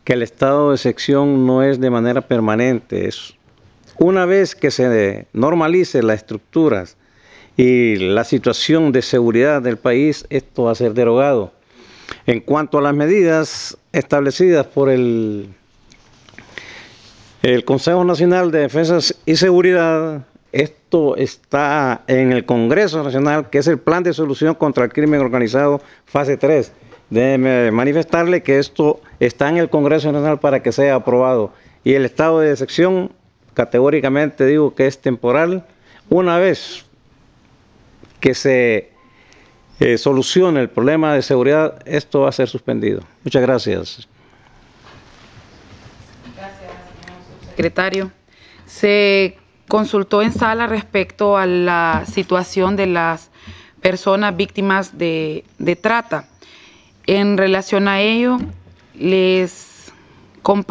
que el estado de excepción no es de manera permanente. Una vez que se normalice las estructuras y la situación de seguridad del país, esto va a ser derogado. En cuanto a las medidas establecidas por el Consejo Nacional de Defensa y Seguridad, esto está en el Congreso Nacional, que es el Plan de Solución contra el Crimen Organizado, fase 3. Déjeme manifestarle que esto está en el Congreso Nacional para que sea aprobado. Y el estado de excepción, categóricamente digo que es temporal. Una vez que se solucione el problema de seguridad, esto va a ser suspendido. Muchas gracias. Gracias, señor subsecretario. Se consultó en sala respecto a la situación de las personas víctimas de trata. En relación a ello, les comparto